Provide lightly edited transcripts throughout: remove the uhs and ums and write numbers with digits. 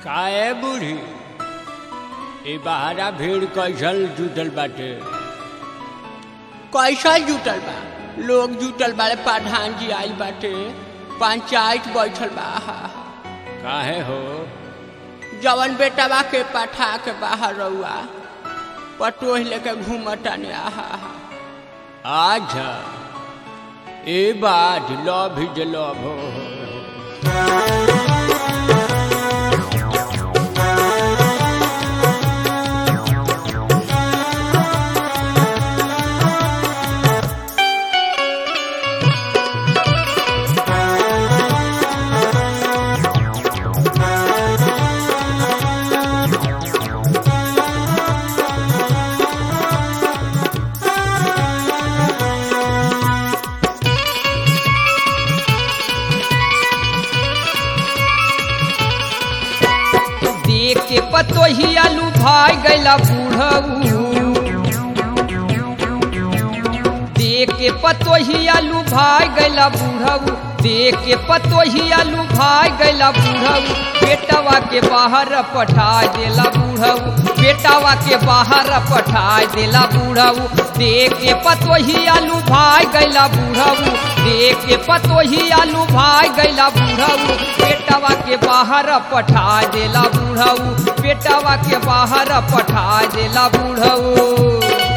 काहे बूढ़ी ए बहारा भीड़ कैसल जुटल बाटे। कैसा जुटल बा? लोग जुटल बारे, प्रधान जी आइल बाटे, पंचायत बैठल बा। काहे हो? जवन बेटवा के पठा के बाहर रहुआ पटोह लेके घूमताने। अच्छा ए बात लव ही लव हो। के पतोहिया लुभाई गैला बूढ़ऊ, देख के पतोहिया लुभाई गैला बूढ़ऊ, देख के पतोहिया लुभाई गैला बूढ़ऊ। बेटवा के बाहर पठाई देला बूढ़ऊ, बेटवा के बाहर पठाई देला बूढ़ऊ। देख के पतोहिया लुभाई गैला बूढ़ऊ, देख के पतोहिया लुभाई गैला बूढ़ऊ। बेटवा के बाहर पठाई देला बूढ़ऊ, बेटवा के बाहर पठाई देला बूढ़ऊ।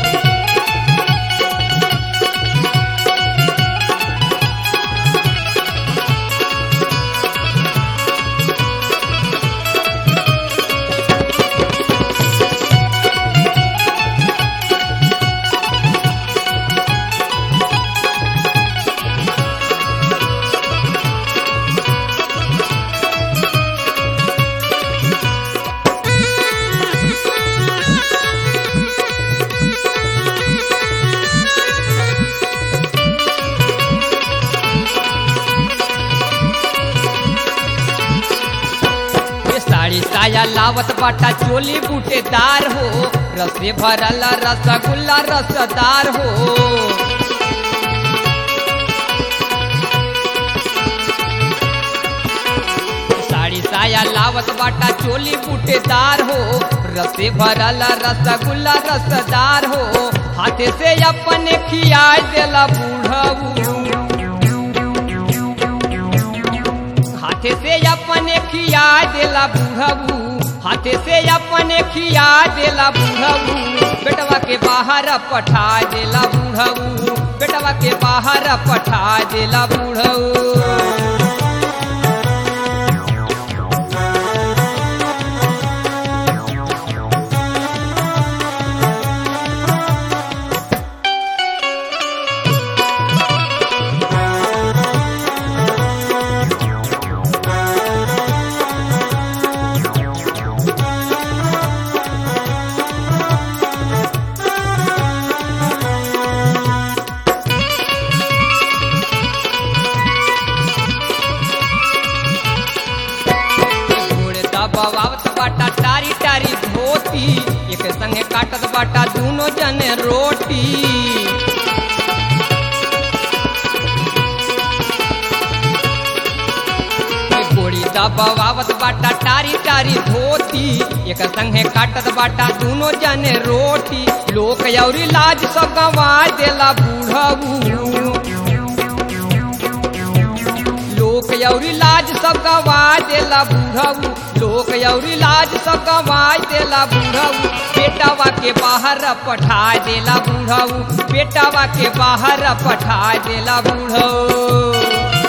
साड़ी साया लावत बाटा चोली बूटेदार हो, रसे भरल रसगुल्ला रसदार हो। साड़ी साया लावत बाटा चोली बूटेदार हो, रसे भरल रसगुल्ला रसदार हो। हाथे से अपने खियाई देला बूढ़ऊ, हाथे से अपने खिया देला बूढ़ऊ, हाथे से अपने खिया देला बूढ़ऊ। बेटवा के बाहर पठा देला बूढ़ऊ, बेटवा के बाहर पठा देला बूढ़ऊ। बवावत बाटा टारी टारी धोती, एक संगे काटत बाटा दोनों जने रोटी। गोड़ी दबावत बाटा टारी टारी धोती, एक संगे काटत बाटा दोनों जने रोटी। लोक औरी लाज सब गंवा देला बूढ़ऊ, लोक औरी लाज सब गंवा देला बूढ़ऊ, लोक औरी लाज सब गंवा देला बूढ़ऊ। बेटवा के बाहर पठा देला बूढ़ऊ, बेटवा के बाहर पठा देला बूढ़ऊ।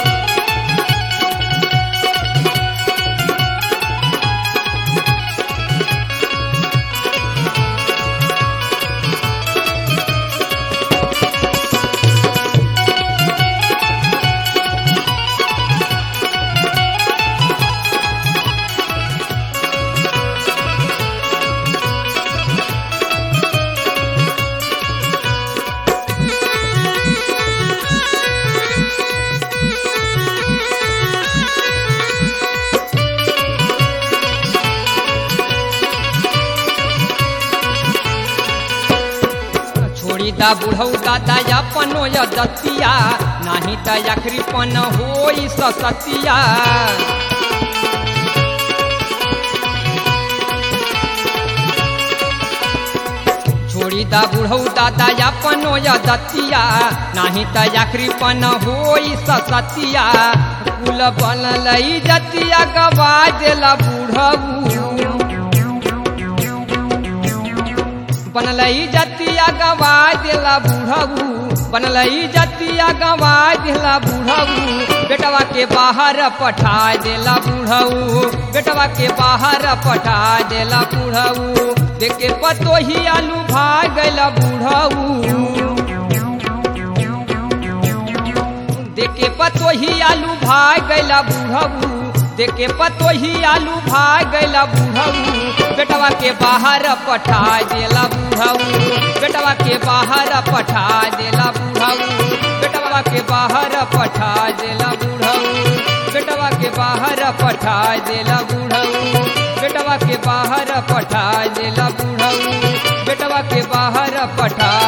दा बुढ़ऊ दादा अपनो दतिया, नाही त आखिरी पन होई सतिया। बुझिदा बुढ़ऊ दादा अपनो दतिया नाही त आखिरी पन होई सतिया कुल बनल जतिया गवा देला बुढ़ऊ बनल जतिया गवा देला बुढ़ऊ बनल जतिया गवा देला बुढ़ऊ बेटवा के बाहर पठा देला बुढ़ऊ बेटवा के बाहर पठा देला बुढ़ऊ देखे पतोही आलू भाग गैला बुढ़ऊ देखे पतोही आलू भाग गैला बुढ़ऊ देखे पतोही आलू भाग गैला बुढ़ऊ बेटवा के बाहर पठा देला बुढ़ऊ बेटवा के बाहर पठा देला बुढ़ऊ बेटवा के बाहर पठा देला बुढ़ऊ बेटवा के बाहर पठा देला बुढ़ऊ बेटवा के बाहर पठा देला बुढ़ऊ बेटवा के बाहर पठा